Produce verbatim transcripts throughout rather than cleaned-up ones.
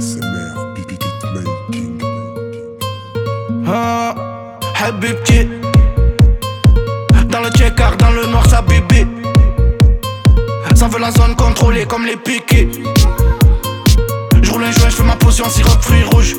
S M R, beatmaking. Ah, Habibti. Dans le check-out, dans le noir, ça bibi. Ça veut la zone contrôlée comme les piquets. J'roule un joint, j'fais ma potion, sirop fruits rouges.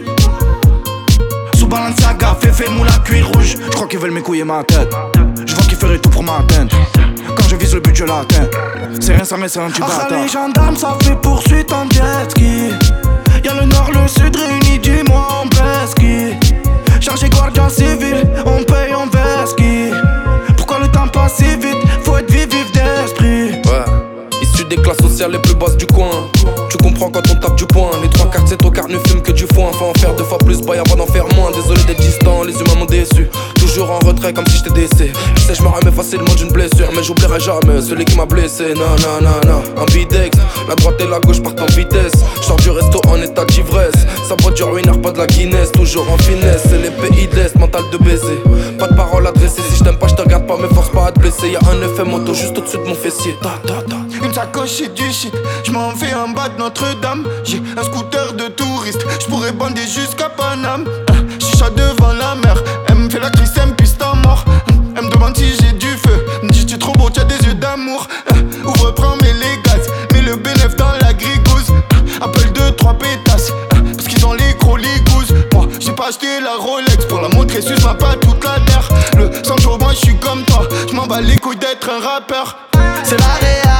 Sous Balenciaga, Féfé, moula, cuir rouge. J'crois qu'ils veulent m'écouiller ma tête. J'vois qu'ils feraient tout pour m'atteindre. Quand je vise le but, je l'atteins. C'est rien, ça mais c'est un petit bâtard. Ah, les gendarmes, ça fait poursuite en jet ski. Y'a le nord, le sud réunis, dis-moi en pesky. Chargé guardia civil, on paye en vesqui. Pourquoi le temps passe si vite? Faut être vif, vif d'esprit. Ouais, issu des classes sociales les plus basses du coin. Tu comprends quand on tape du poing. Les trois quarts de ces tocards ne fument que du foin. Faut en faire deux fois plus, bail avant d'en faire moins. Désolé d'être distant, les humains m'ont déçu. Toujours en retrait comme si j'étais décès. Je sais, je me remets facilement d'une blessure, mais j'oublierai jamais celui qui m'a blessé. Non, non, non, non, ambidex. La droite et la gauche partent en vitesse. J'sors du resto en état d'ivresse. Ça boit du ruinard, pas de la Guinness. Toujours en finesse, c'est les pays de l'Est, mental de baiser. Pas de parole adressée, si je t'aime pas, je te regarde pas, mais force pas à te blesser. Y'a un effet moto juste au-dessus de mon fessier. Ta, ta, ta. Une sacoche et du shit, j'm'en vais en bas de Notre-Dame. J'ai un scooter de touriste, j'pourrais bander jusqu'à Paname. Chicha devant la mer, elle me fait la crise, elle me pisse ta mort. Elle me demande si j'ai du feu, me dit tu es trop beau, tu as des yeux d'amour. Ouvre, prends, mets les gaz, mets le bénéf dans la grigouze. Appelle deux, trois pétasses, parce qu'ils ont les gros ligouses. Moi, j'ai pas acheté la Rolex pour la montrer, suce ma pas toute la terre. Le Sancho, moi j'suis comme toi, j'm'en bats les couilles d'être un rappeur. C'est la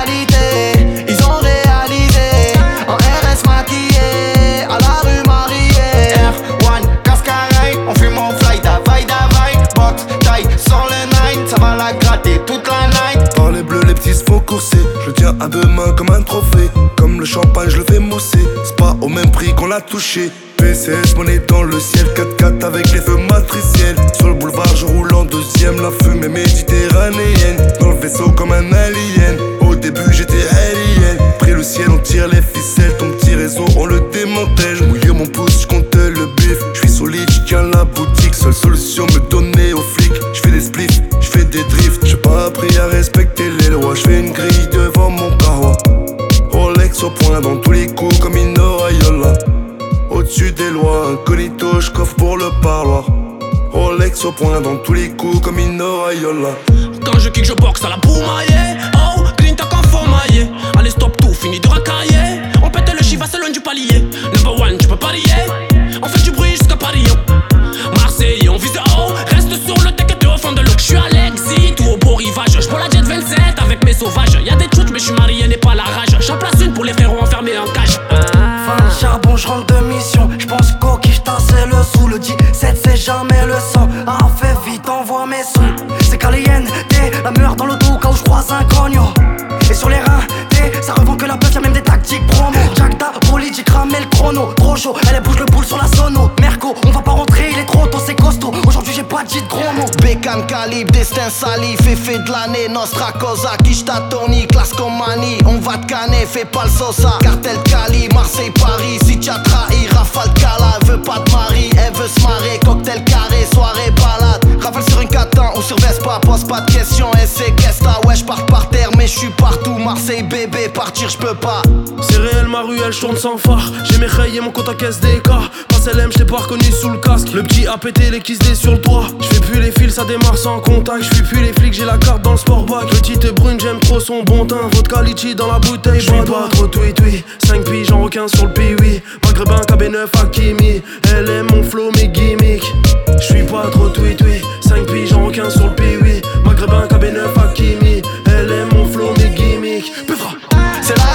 réalité, ils ont réalisé. En R S maquillé, à la rue Mariée. R un, cascareille, on fume en fly, davai, davai. Box, taille, sans le nine, ça va la gratter toute la night. Par les bleus, les petits se font courser. Je le tiens à deux mains comme un trophée. Comme le champagne, je le fais mousser. C'est pas au même prix qu'on l'a touché. P C S, monnaie dans le ciel, quatre quatre avec les feux matriciels. Sur le boulevard, je roule en deuxième, la fumée méditerranéenne. Dans le vaisseau comme un alien, au début j'étais alien. Pris le ciel, on tire les ficelles, ton petit réseau, on le démantèle. Je mouille mon pouce, je compte le bif. Je suis solide, je tiens la boutique. Seule solution, me donner aux flics. Je fais des spliffs, je fais des drifts. J'ai pas appris à respecter les lois. Je fais une grille devant mon carrois. Rolex au point dans tous les coups comme une Rayola. Au-dessus des lois, incognito, j'coffre pour le parloir. Rolex au point dans tous les coups comme une Rayola. Quand je kick, je boxe à la boumaillée. Oh, clean talk en formaillé. Allez, stop tout, fini de racailler. On pète le chiffre, c'est loin du palier. Number one, tu peux pas lier. On fait du bruit jusqu'à Paris. Marseille, on vise haut. Reste sur le deck et t'es au fond de l'eau. J'suis à l'exit ou au beau rivage. J'prends la jet vingt-sept avec mes sauvages. Y'a des trucs, mais j'suis marié, n'est pas la rage. J'en place une pour les frérots enfermés en cage. Fin de charbon, je rentre de mission. J'pense qu'au qui j'tassais le sous. Le dix-sept c'est jamais le sang. Ah, fais vite, envoie mes sous. C'est Calienne, t'es la meilleure dans l'auto quand je croise un cogno. Et sur les reins, t'es ça revend que la peuf, y'a même des tactiques promo. Jack da, bolide, j'ai cramé le chrono. Trop chaud, elle bouge le boule sur la sono. Merco, on va pas rentrer, il est trop tôt, c'est costaud. Aujourd'hui j'ai pas dit de gros mots. Bécane, calibre, destin sali, Féfé de l'année, Nostra Cosa, Kishta Tony, classe comme Mani. On va te canner, fais pas le sosa. Cartel Cali, Marseille, Paris, si t'as trahi, Rafale Cala, elle veut pas de mari, elle veut se marrer, cocktail carré, soirée balade. Rafale sur une Catan ou sur Vespa, pose pas de questions, et c'est qu'est-ce là, ouais j'pars par terre, mais j'suis partout, Marseille bébé, partir j'peux pas. C'est réel, ma ruelle, j'tourne sans phare. J'ai mes rayes et mon compte à caisse des cas. Passe L M, j't'ai pas reconnu sous le casque. Le petit a pété les kiss des sur le toit. J'fais plus les fils, ça démarre sans contact. J'fuis plus les flics, j'ai la carte dans le sport bac. Petite et brune, j'aime trop son bon teint. Vodka litchi dans la bouteille, j'suis pas trop tweet oui. cinq piges en requin sur le P-oui. Maghrébin, K B neuf, Hakimi. Elle aime mon flow, mes gimmicks. J'suis pas trop tweet oui. cinq piges en requin sur le P-oui. Maghrébin, K B neuf, Hakimi. Elle aime mon flow, mes gimmicks. Peufra. C'est la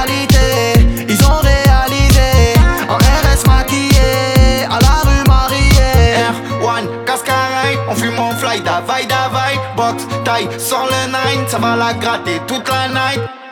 réalité, ils ont réalisé. En R S maquillé, à la rue Mariée. R un, cascareille, on fume en fly, davai, davai. Box, taille, sans le nine, ça va la gratter toute la night.